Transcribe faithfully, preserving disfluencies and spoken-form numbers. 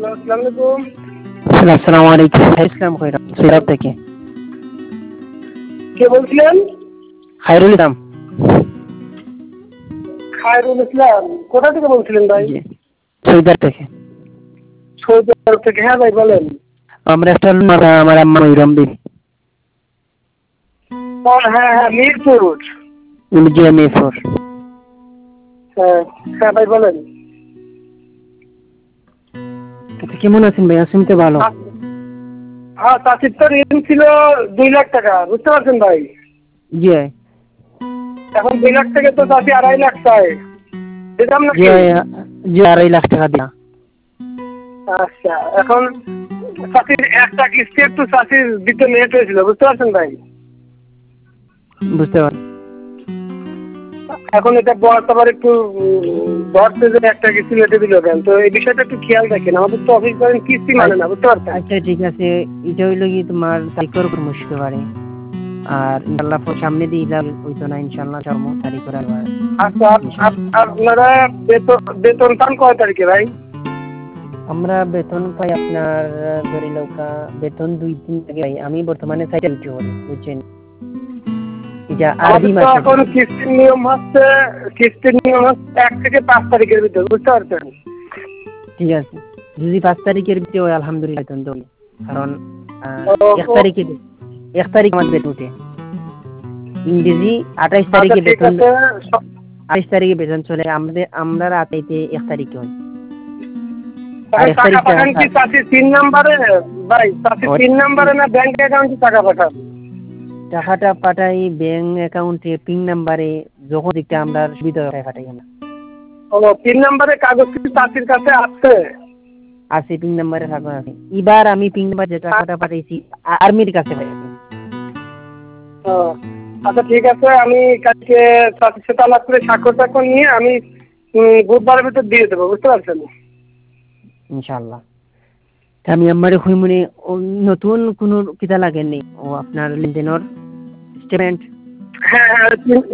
আসসালামু আলাইকুম। আসসালামু আলাইকুম। ইসলাম খৈরাত সিরাত থেকে। কে বলছিলেন? খায়রুল ইসলাম। খায়রুল ইসলাম। কোথা থেকে বলছিলেন ভাই? জি, সৌদার থেকে। সৌদি আরব থেকে। হ্যাঁ ভাই বলেন। আমরা একটা আমার আম্মা ময়ূরম বিবি। ও হ্যাঁ হ্যাঁ মিরপুর। জি মিরপুর। হ্যাঁ হ্যাঁ ভাই বলেন। আচ্ছা, কেমন আছেন ভাই? আছেন তো ভালো। হ্যাঁ চাষির তো ঋণ ছিল দুই লাখ টাকা, বুঝতে পারছেন ভাই? জি এখন দুই লাখ থেকে তো চাষি আড়াই লাখ চায়, দিতাম জি নাকি? জি আড়াই লাখ টাকা দিয়া। আচ্ছা, এখন চাষির একটা কিস্তি একটু চাষির দিতে লেট হয়েছিল, বুঝতে পারছেন ভাই? বুঝতে পারি। এখন এটা বয়স আবার একটু ধরতে যে একটা কিস্তি লেটে দিল কেন, তো এই বিষয়টা একটু খেয়াল রাখেন। আমাদের তো অফিস করেন কিস্তি মানে না, বুঝতে পারছেন? আচ্ছা ঠিক আছে, এটা হইলো কি তোমার তারিখের উপর মুশকিল পারে। আর ইনশাল্লাহ সামনে দিয়ে হইতো না, ইনশাল্লাহ জন্ম তারিখ করে। আচ্ছা, আপনারা বেতন বেতন পান কয় তারিখে ভাই? আমরা বেতন পাই আপনার ধরে লৌকা বেতন দুই দিন আগে পাই। আমি বর্তমানে সাইকেল করি, বুঝছেন? এটা আরবি আমাদের তো মাসে এখন কিস্তির নিয়ম হচ্ছে কিস্তির নিয়ম হচ্ছে এক থেকে পাঁচ তারিখের ভিতরে, বুঝতে পারছেন? ঠিক আছে, যদি পাঁচ তারিখের ভিতরে হয় আলহামদুলিল্লাহ বেতন দেবো। কারণ এক ও, তারিখে এক তারিখ আমার বেতন উঠে। ইংরেজি আঠাইশ আচ্ছা তারিখে ঠিক বেতন, আছে। আঠাইশ তারিখে বেতন চলে আমাদের। আমরা রাতেতে এক তারিখে হয়। আর তখন এক টাকা তারিখ পাঠান কি চাষির তিন নাম্বারে? ভাই চাষির তিন নাম্বারে না ব্যাংক অ্যাকাউন্টে টাকা পাঠান? টাকাটা পাঠাই ব্যাংক অ্যাকাউন্টে পিন নাম্বারে, যখন দিকটা আমরা সুবিধা হয় পাঠাই না। ও, তিন নাম্বারে কাগজ কি চাষির কাছে আছে? আছে, পিন নাম্বারে থাকবে আছে। এবার আমি পিন নাম্বার যে টাকাটা পাঠাইছি আর্মির কাছে পাঠাইছি। ও, আচ্ছা ঠিক আছে, আমি কালকে চাষির সাথে আলাপ করে স্বাক্ষর টাক্ষর নিয়ে আমি উম, বুধবারের ভিতর দিয়ে দেবো, বুঝতে পারছেন? ইনশাআল্লাহ। আমি আমার মনে নতুন কোনো কিতা লাগেনি ও আপনার লেনদেনের স্টেটমেন্ট। হ্যাঁ হ্যাঁ